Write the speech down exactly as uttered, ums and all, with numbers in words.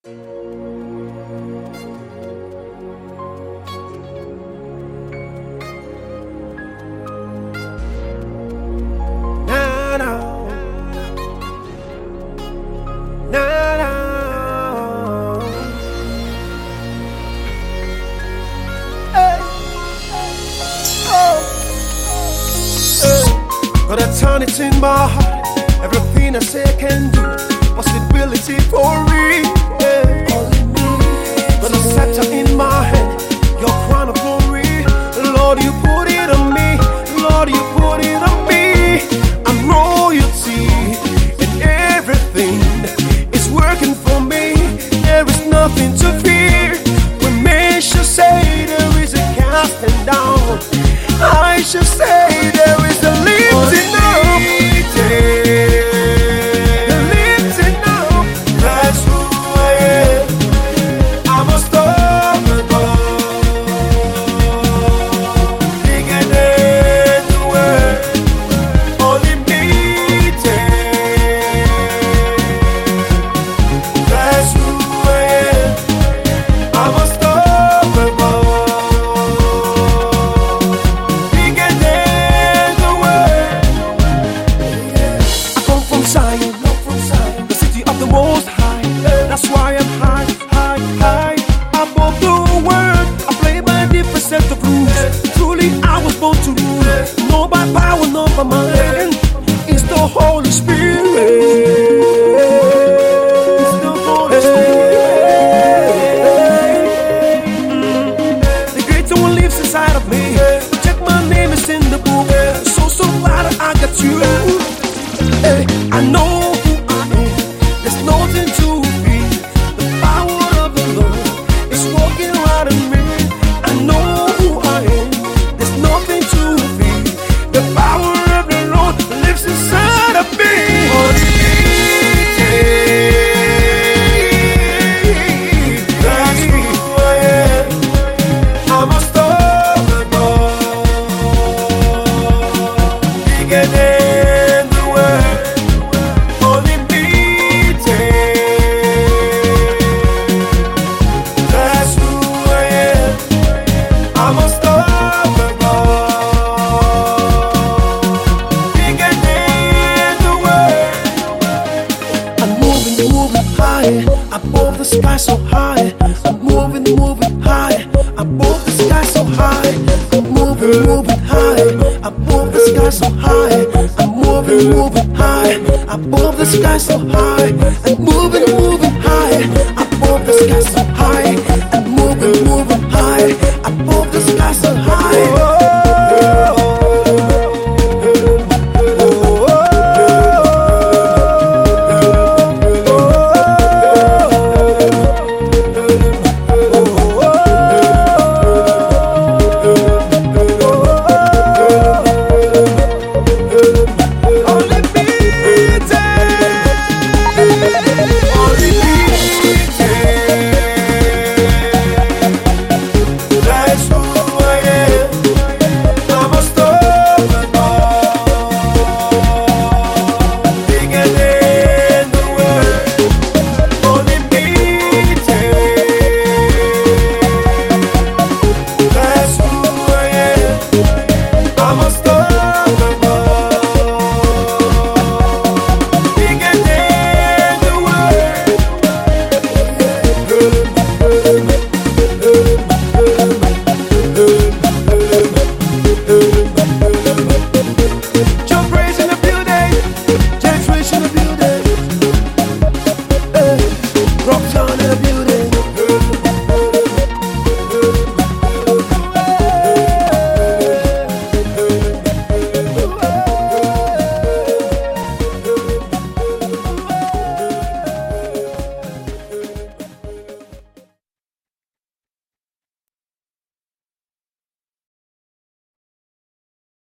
Na na, na na. Hey, oh, hey. Got a tonic in my heart. Everything I say I can do. Possibility for real. Yeah. Got a scepter in my hand. Your crown of glory. Lord, you put it on me. Lord, you put it on me. I'm royalty, and everything is working for me. There is nothing to fear. When men shall say there is a casting down, I shall say there is a lifting up. The lifting up. That's who I am. I'm unstoppable. Bigger than the world. Unlimited. That's who I am. I'm unstoppable. Bigger than the world. I come from Zion, the city of the Most High. That's why I'm high, high, high above the world. I play by a different set of rules. Truly, I was born to rule. No by power, no by mind. It's the Holy Spirit. It's the Holy Spirit. Mm. The greater one lives inside of me. Check my name is in the book. So so glad I got you. Hey, I know who I am. There's nothing to fear. The power of the Lord is walking right in me. I know who I am. There's nothing to fear. The power of the Lord lives inside of me. That's who I am. I'm unstoppable. Bigger than the world. Unlimited. That's who I am. I'm unstoppable. Bigger than the world. I'm moving, moving higher. Above the sky so high. I'm moving, moving higher. Above the sky so high. I'm moving, moving higher. Above the sky so high. I'm moving, moving high. Above the sky so high. I'm moving, moving high.